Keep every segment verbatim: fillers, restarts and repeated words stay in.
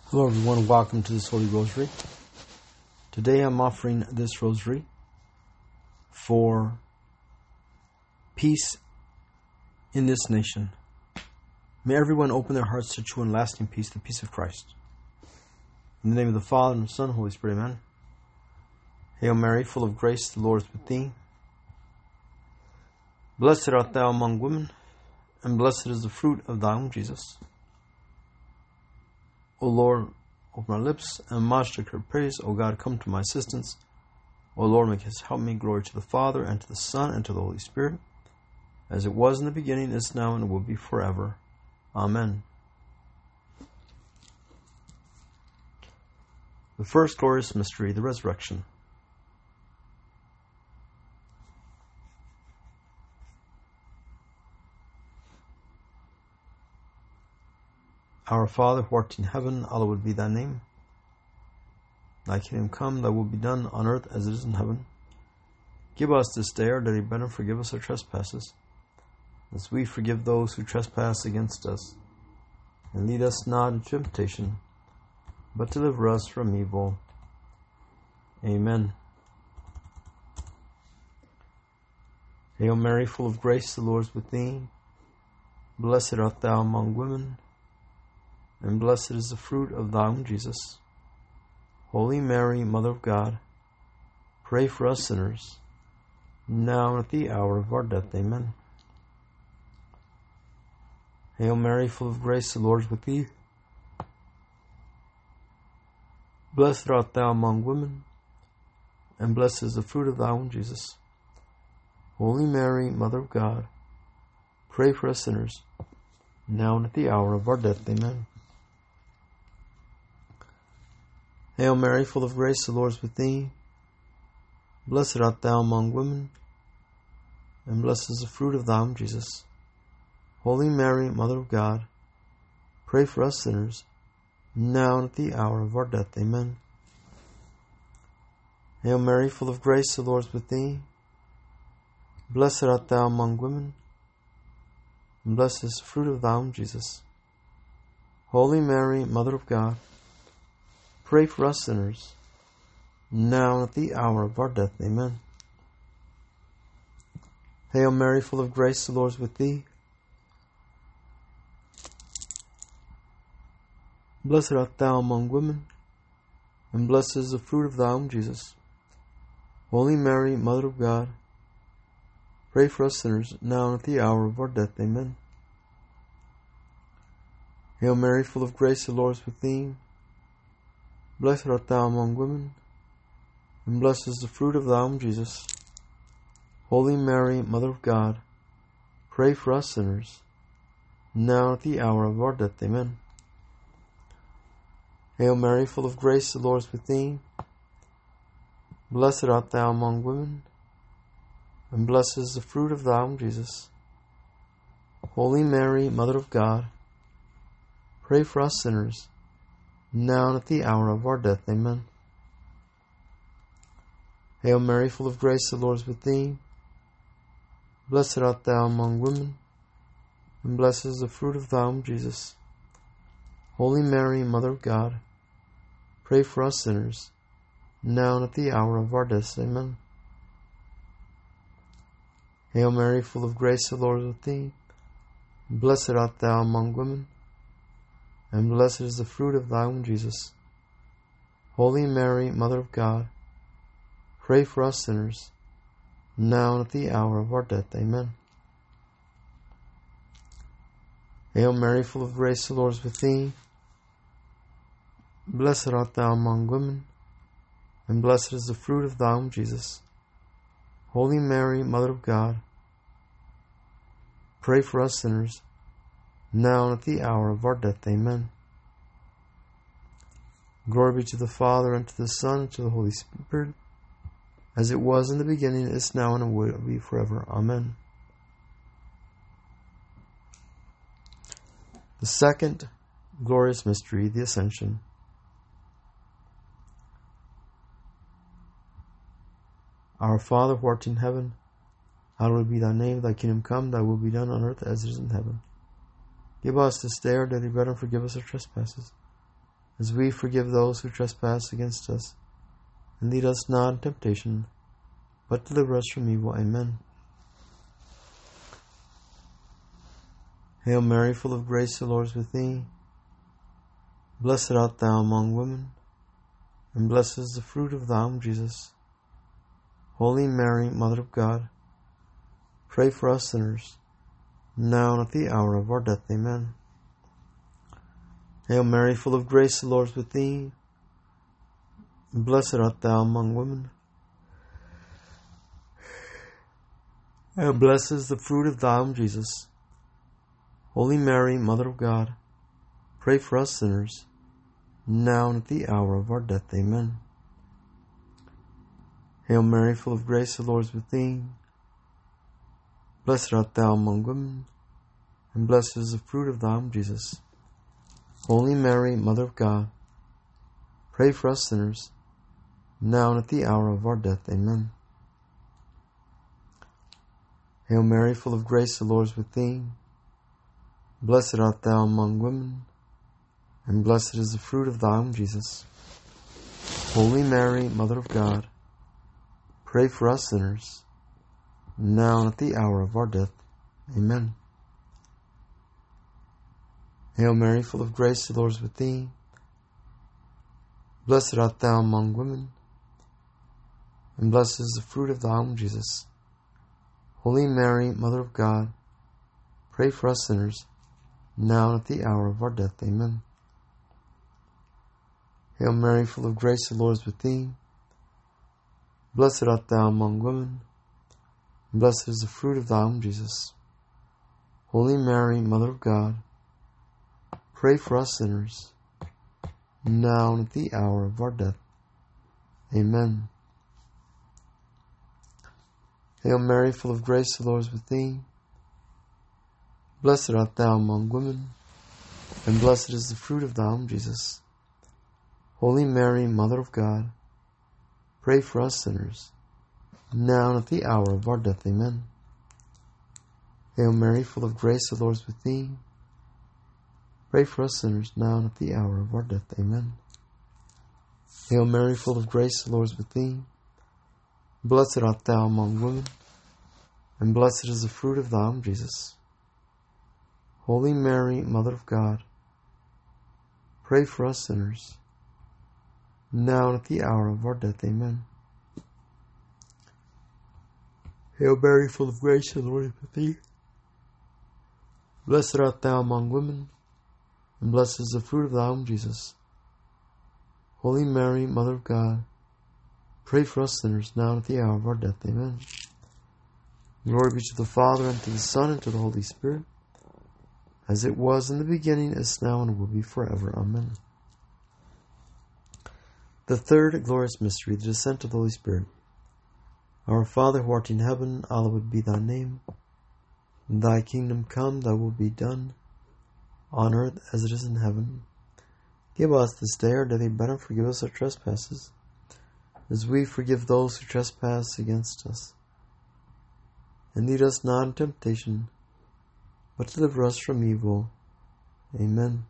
Hello everyone, welcome to this Holy Rosary. Today I'm offering this Rosary for peace in this nation. May everyone open their hearts to true and lasting peace, the peace of Christ. In the name of the Father, and the Son, and the Holy Spirit, amen. Hail Mary, full of grace, the Lord is with thee. Blessed art thou among women, and blessed is the fruit of thy womb, Jesus. O Lord, open my lips, and my mouth shall declare praise. O God, come to my assistance. O Lord, make haste to help me. Glory to the Father, and to the Son, and to the Holy Spirit, as it was in the beginning, is now, and will be forever. Amen. The first glorious mystery, the resurrection. Our Father, who art in heaven, hallowed be thy name. Thy kingdom come, thy will be done on earth as it is in heaven. Give us this day our daily bread, and forgive us our trespasses, as we forgive those who trespass against us. And lead us not into temptation, but deliver us from evil. Amen. Hail Mary, full of grace, the Lord is with thee. Blessed art thou among women, and blessed is the fruit of thy womb, Jesus. Holy Mary, Mother of God, pray for us sinners, now and at the hour of our death. Amen. Hail Mary, full of grace, the Lord is with thee. Blessed art thou among women, and blessed is the fruit of thy womb, Jesus. Holy Mary, Mother of God, pray for us sinners, now and at the hour of our death. Amen. Hail Mary, full of grace, the Lord is with thee. Blessed art thou among women, and blessed is the fruit of thy womb, Jesus. Holy Mary, Mother of God, pray for us sinners, now and at the hour of our death. Amen. Hail Mary, full of grace, the Lord is with thee. Blessed art thou among women, and blessed is the fruit of thy womb, Jesus. Holy Mary, Mother of God, pray for us sinners, now and at the hour of our death. Amen. Hail Mary, full of grace, the Lord is with thee. Blessed art thou among women, and blessed is the fruit of thy womb, Jesus. Holy Mary, Mother of God, pray for us sinners, now and at the hour of our death. Amen. Hail Mary, full of grace, the Lord is with thee. Blessed art thou among women, and blessed is the fruit of thy womb, Jesus. Holy Mary, Mother of God, pray for us sinners, now at the hour of our death. Amen. Hail Mary, full of grace, the Lord is with thee. Blessed art thou among women, and blessed is the fruit of thy womb, Jesus. Holy Mary, Mother of God, pray for us sinners, now and at the hour of our death. Amen. Hail Mary, full of grace, the Lord is with thee. Blessed art thou among women, and blessed is the fruit of thy womb, Jesus. Holy Mary, Mother of God, pray for us sinners, now and at the hour of our death. Amen. Hail Mary, full of grace, the Lord is with thee. Blessed art thou among women, and blessed is the fruit of thy womb, Jesus. Holy Mary, Mother of God, pray for us sinners, now and at the hour of our death. Amen. Hail Mary, full of grace, the Lord is with thee. Blessed art thou among women, and blessed is the fruit of thy womb, Jesus. Holy Mary, Mother of God, pray for us sinners, now and at the hour of our death. Amen. Glory be to the Father, and to the Son, and to the Holy Spirit, as it was in the beginning, is now, and will be forever. Amen. The second glorious mystery, the Ascension. Our Father, who art in heaven, hallowed be thy name. Thy kingdom come, thy will be done on earth as it is in heaven. Give us this day our daily bread, and forgive us our trespasses, as we forgive those who trespass against us. And lead us not into temptation, but deliver us from evil. Amen. Hail Mary, full of grace, the Lord is with thee. Blessed art thou among women, and blessed is the fruit of thy womb, Jesus. Holy Mary, Mother of God, pray for us sinners, now and at the hour of our death. Amen. Hail Mary, full of grace, the Lord is with thee. Blessed art thou among women, and blessed is the fruit of thy womb, Jesus. Holy Mary, Mother of God, pray for us sinners, now and at the hour of our death. Amen. Hail Mary, full of grace, the Lord is with thee. Blessed art thou among women, and blessed is the fruit of thy womb, Jesus. Holy Mary, Mother of God, pray for us sinners, now and at the hour of our death. Amen. Hail Mary, full of grace, the Lord is with thee. Blessed art thou among women, and blessed is the fruit of thy womb, Jesus. Holy Mary, Mother of God, pray for us sinners, now and at the hour of our death. Amen. Hail Mary, full of grace, the Lord is with thee. Blessed art thou among women, and blessed is the fruit of thy womb, Jesus. Holy Mary, Mother of God, pray for us sinners, now and at the hour of our death. Amen. Hail Mary, full of grace, the Lord is with thee. Blessed art thou among women, and blessed is the fruit of thy womb, Jesus. Holy Mary, Mother of God, pray for us sinners, now and at the hour of our death. Amen. Hail Mary, full of grace, the Lord is with thee. Blessed art thou among women, and blessed is the fruit of thy womb, Jesus. Holy Mary, Mother of God, pray for us sinners, now and at the hour of our death. Amen. Hail Mary, full of grace, the Lord is with thee. Pray for us sinners, now and at the hour of our death. Amen. Hail Mary, full of grace, the Lord is with thee. Blessed art thou among women, and blessed is the fruit of thy womb, Jesus. Holy Mary, Mother of God, pray for us sinners, now and at the hour of our death. Amen. Hail Mary, full of grace, the Lord is with thee. Blessed art thou among women, and blessed is the fruit of thy womb, Jesus. Holy Mary, Mother of God, pray for us sinners, now and at the hour of our death. Amen. Glory be to the Father, and to the Son, and to the Holy Spirit, as it was in the beginning, is now, and will be forever. Amen. The third glorious mystery, the descent of the Holy Spirit. Our Father, who art in heaven, hallowed be thy name. Thy kingdom come, thy will be done, on earth as it is in heaven. Give us this day our daily bread, and forgive us our trespasses, as we forgive those who trespass against us. And lead us not into temptation, but deliver us from evil. Amen.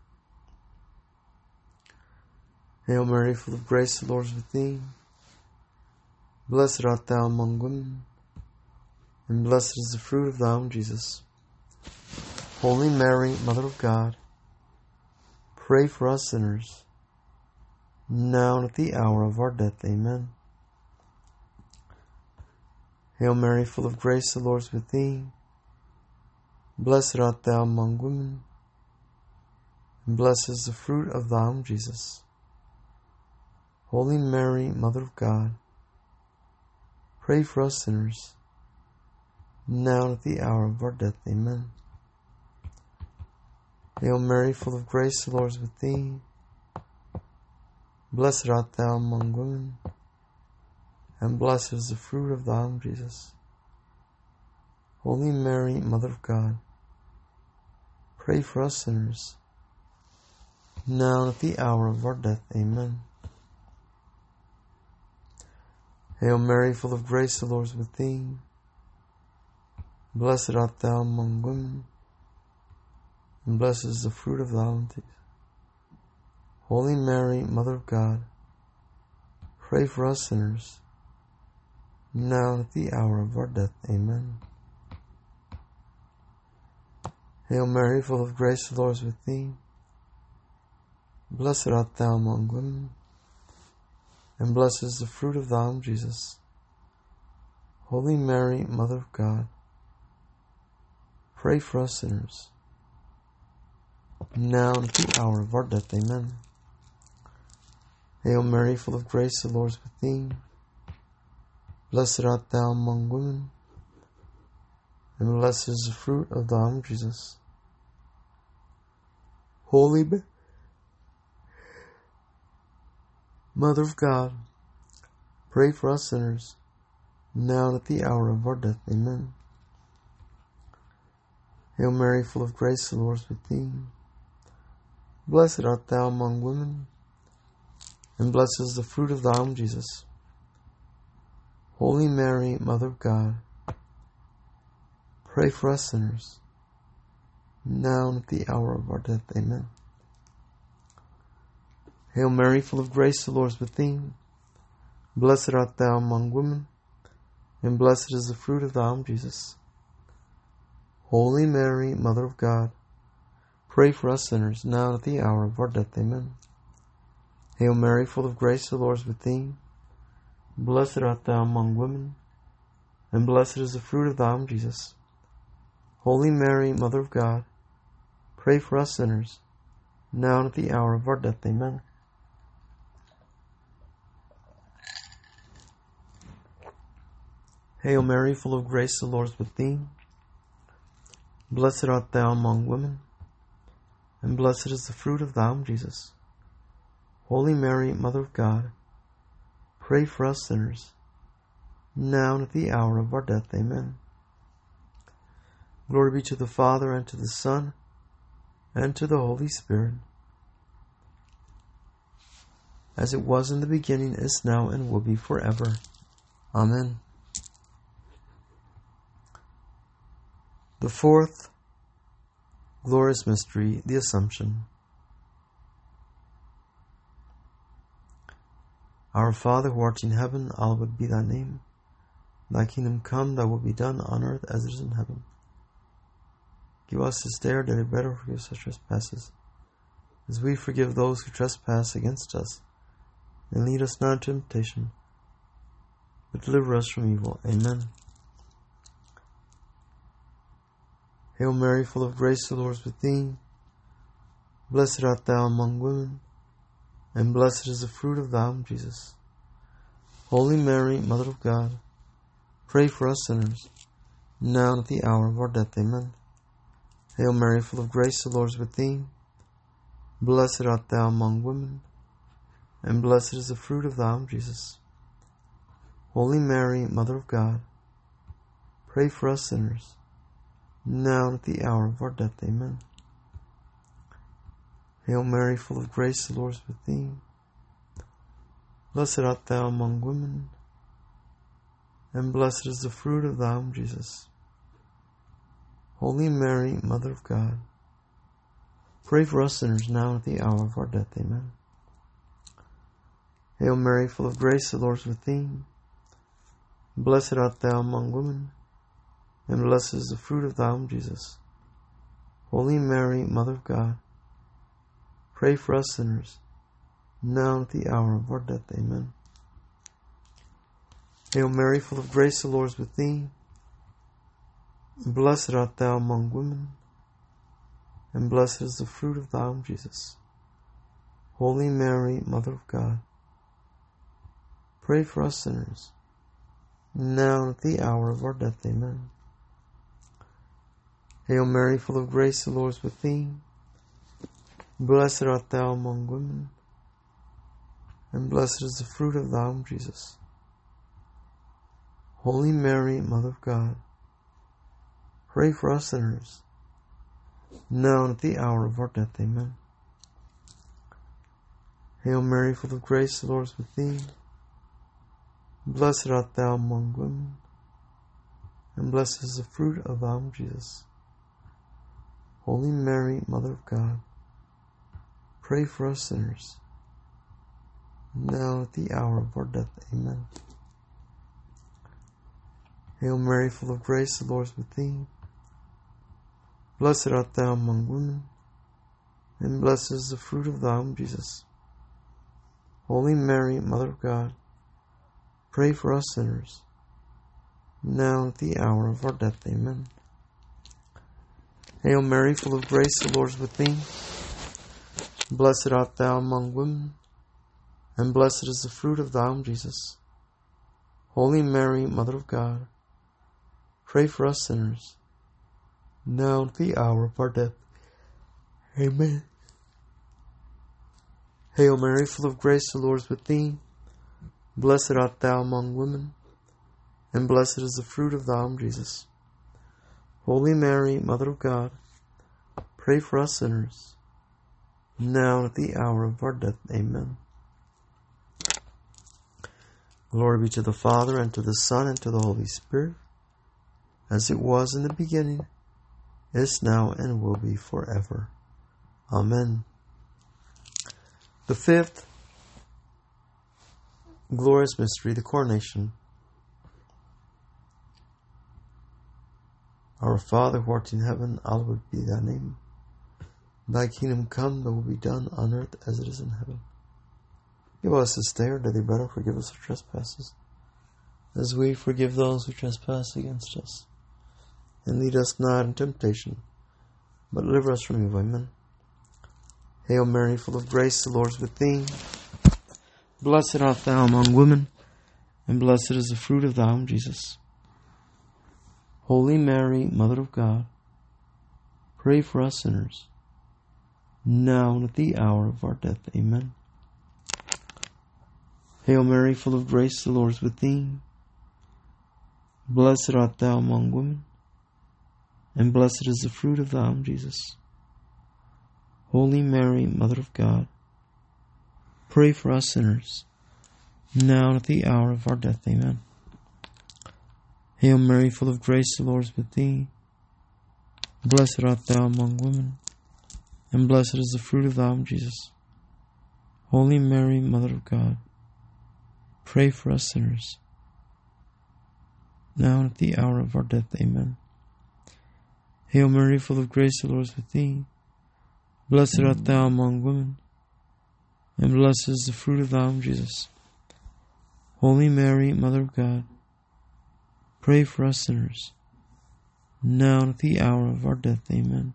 Hail Mary, full of grace, the Lord is with thee. Blessed art thou among women, and blessed is the fruit of thy womb, Jesus. Holy Mary, Mother of God, pray for us sinners, now and at the hour of our death. Amen. Hail Mary, full of grace, the Lord is with thee. Blessed art thou among women, and blessed is the fruit of thy womb, Jesus. Holy Mary, Mother of God, pray for us sinners, now and at the hour of our death. Amen. Hail Mary, full of grace, the Lord is with thee. Blessed art thou among women, and blessed is the fruit of thy womb, Jesus. Holy Mary, Mother of God, pray for us sinners, now and at the hour of our death. Amen. Hail Mary, full of grace, the Lord is with thee. Blessed art thou among women, and blessed is the fruit of thy womb, Jesus. Holy Mary, Mother of God, pray for us sinners, now and at the hour of our death. Amen. Hail Mary, full of grace, the Lord is with thee. Blessed art thou among women, and blessed is the fruit of thy womb, Jesus. Holy Mary, Mother of God, pray for us sinners, now and at the hour of our death. Amen. Hail Mary, full of grace, the Lord is with thee. Blessed art thou among women, and blessed is the fruit of thy womb, Jesus. Holy Mother of God, pray for us sinners, now and at the hour of our death. Amen. Hail Mary, full of grace, the Lord is with thee. Blessed art thou among women, and blessed is the fruit of thy womb, Jesus. Holy Mary, Mother of God, pray for us sinners, now and at the hour of our death. Amen. Hail Mary, full of grace, the Lord is with thee. Blessed art thou among women, and blessed is the fruit of thy womb, Jesus. Holy Mary, Mother of God, pray for us sinners, now and at the hour of our death. Amen. Hail Mary, full of grace, the Lord is with thee. Blessed art thou among women, and blessed is the fruit of thy womb, Jesus. Holy Mary, Mother of God, pray for us sinners, now and at the hour of our death. Amen. Hail Mary, full of grace, the Lord is with thee. Blessed art thou among women, and blessed is the fruit of thy womb, Jesus. Holy Mary, Mother of God, pray for us sinners, now and at the hour of our death. Amen. Glory be to the Father, and to the Son, and to the Holy Spirit, as it was in the beginning, is now, and will be forever. Amen. The fourth glorious mystery, the Assumption. Our Father, who art in heaven, hallowed be thy name. Thy kingdom come, thy will be done on earth as it is in heaven. Give us this day our daily bread, and forgive us our trespasses, as we forgive those who trespass against us. And lead us not into temptation, but deliver us from evil. Amen. Hail Mary, full of grace, the Lord is with thee. Blessed art thou among women, and blessed is the fruit of thy womb, Jesus. Holy Mary, Mother of God, pray for us sinners, now and at the hour of our death. Amen. Hail Mary, full of grace, the Lord is with thee. Blessed art thou among women, and blessed is the fruit of thy womb, Jesus. Holy Mary, Mother of God, pray for us sinners, now and at the hour of our death. Amen. Hail Mary, full of grace, the Lord is with thee. Blessed art thou among women, and blessed is the fruit of thy womb, Jesus. Holy Mary, Mother of God, pray for us sinners, now and at the hour of our death. Amen. Hail Mary, full of grace, the Lord is with thee. Blessed art thou among women, and blessed is the fruit of thy womb, Jesus. Holy Mary, Mother of God, pray for us sinners, now and at the hour of our death. Amen. Hail Mary, full of grace, the Lord is with thee. Blessed art thou among women, and blessed is the fruit of thy womb, Jesus. Holy Mary, Mother of God, pray for us sinners, now and at the hour of our death. Amen. Hail Mary, full of grace, the Lord is with thee. Blessed art thou among women, and blessed is the fruit of thy womb, Jesus. Holy Mary, Mother of God, pray for us sinners, now and at the hour of our death. Amen. Hail Mary, full of grace, the Lord is with thee. Blessed art thou among women, and blessed is the fruit of thy womb, Jesus. Holy Mary, Mother of God, pray for us sinners, now at the hour of our death. Amen. Hail Mary, full of grace, the Lord is with thee. Blessed art thou among women, and blessed is the fruit of thy womb, Jesus. Holy Mary, Mother of God, pray for us sinners, now at the hour of our death. Amen. Hail Mary, full of grace, the Lord is with thee. Blessed art thou among women, and blessed is the fruit of thy womb, Jesus. Holy Mary, Mother of God, pray for us sinners, now at the hour of our death. Amen. Hail Mary, full of grace, the Lord is with thee. Blessed art thou among women, and blessed is the fruit of thy womb, Jesus. Holy Mary, Mother of God, pray for us sinners, now at the hour of our death. Amen. Glory be to the Father, and to the Son, and to the Holy Spirit, as it was in the beginning, is now, and will be forever. Amen. The fifth glorious mystery, the coronation. Our Father, who art in heaven, hallowed be thy name. Thy kingdom come, thy will be done on earth as it is in heaven. Give us this day our daily bread, and forgive us our trespasses, as we forgive those who trespass against us. And lead us not into temptation, but deliver us from evil. Amen. Hail Mary, full of grace, the Lord is with thee. Blessed art thou among women, and blessed is the fruit of thy womb, Jesus. Holy Mary, Mother of God, pray for us sinners, now and at the hour of our death. Amen. Hail Mary, full of grace, the Lord is with thee. Blessed art thou among women, and blessed is the fruit of thy womb, Jesus. Holy Mary, Mother of God, pray for us sinners, now and at the hour of our death. Amen. Hail Mary, full of grace, the Lord is with thee. Blessed art thou among women, and blessed is the fruit of thy womb, Jesus. Holy Mary, Mother of God, pray for us sinners, now and at the hour of our death. Amen. Hail Mary, full of grace, the Lord is with thee. Blessed art thou among women, and blessed is the fruit of thy womb, Jesus. Holy Mary, Mother of God, pray for us sinners, now and at the hour of our death. Amen.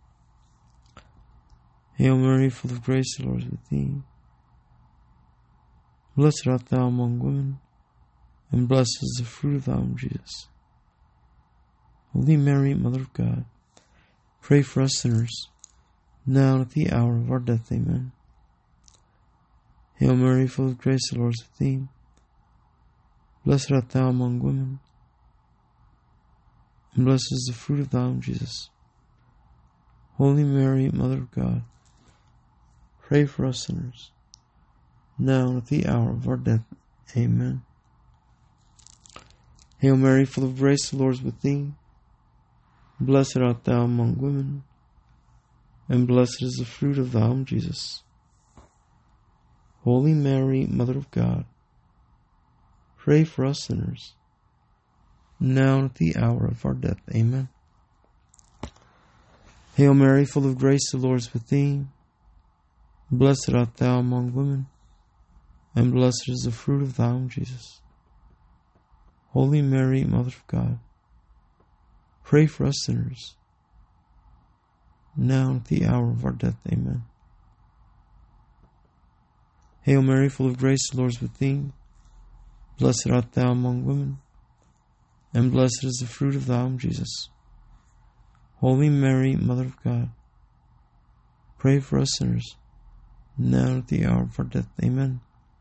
Hail Mary, full of grace, the Lord is with thee. Blessed art thou among women, and blessed is the fruit of thy womb, Jesus. Holy Mary, Mother of God, pray for us sinners, now and at the hour of our death. Amen. Hail Mary, full of grace, the Lord is with thee. Blessed art thou among women, and blessed is the fruit of thy womb, Jesus. Holy Mary, Mother of God, pray for us sinners, now and at the hour of our death. Amen. Hail Mary, full of grace, the Lord is with thee. Blessed art thou among women, and blessed is the fruit of thy womb, Jesus. Holy Mary, Mother of God, pray for us sinners, now and at the hour of our death. Amen. Hail Mary, full of grace, the Lord is with thee. Blessed art thou among women, and blessed is the fruit of thy womb, Jesus. Holy Mary, Mother of God, pray for us sinners, now and at the hour of our death. Amen. Hail Mary, full of grace, the Lord is with thee. Blessed art thou among women, and blessed is the fruit of thy womb, Jesus. Holy Mary, Mother of God, pray for us sinners, now and at the hour of our death. Amen.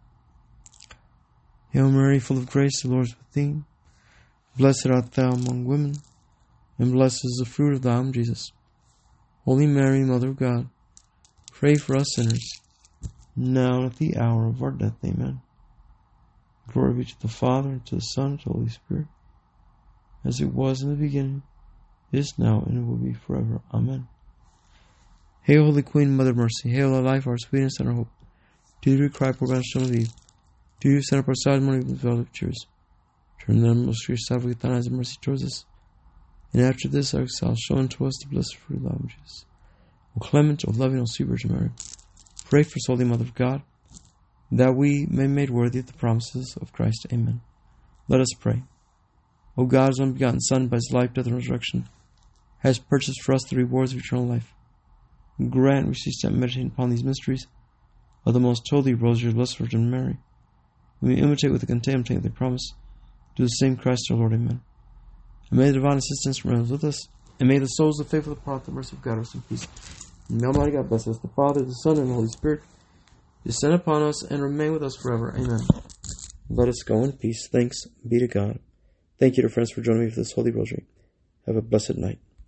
Hail Mary, full of grace, the Lord is with thee. Blessed art thou among women, and blessed is the fruit of thy womb, Jesus. Holy Mary, Mother of God, pray for us sinners, now and at the hour of our death. Amen. Glory be to the Father, and to the Son, and to the Holy Spirit, as it was in the beginning, is now, and will be forever. Amen. Hail, Holy Queen, Mother of Mercy. Hail, our life, our sweetness, and our hope. To thee we cry, poor banished of Eve. To you send up our side morning with velvet tears. Turn then, most gracious advocate, thine eyes of mercy towards us. And after this our exile, show unto us the blessed fruit of thy womb, Jesus. O clement, O loving, O sweet Virgin Mary, pray for us, Holy Mother of God, that we may be made worthy of the promises of Christ. Amen. Let us pray. O God, whose only begotten Son, by his life, death, and resurrection, has purchased for us the rewards of eternal life. Grant we cease to meditate upon these mysteries of the most holy Rosary of the Blessed Virgin Mary. We may imitate with the contempt of the promise. Do the same, Christ our Lord. Amen. And may the divine assistance remain with us, and may the souls of the faithful depart the mercy of God rest in peace. And may Almighty God bless us, the Father, the Son, and the Holy Spirit, descend upon us and remain with us forever. Amen. Let us go in peace. Thanks be to God. Thank you, dear friends, for joining me for this Holy Rosary. Have a blessed night.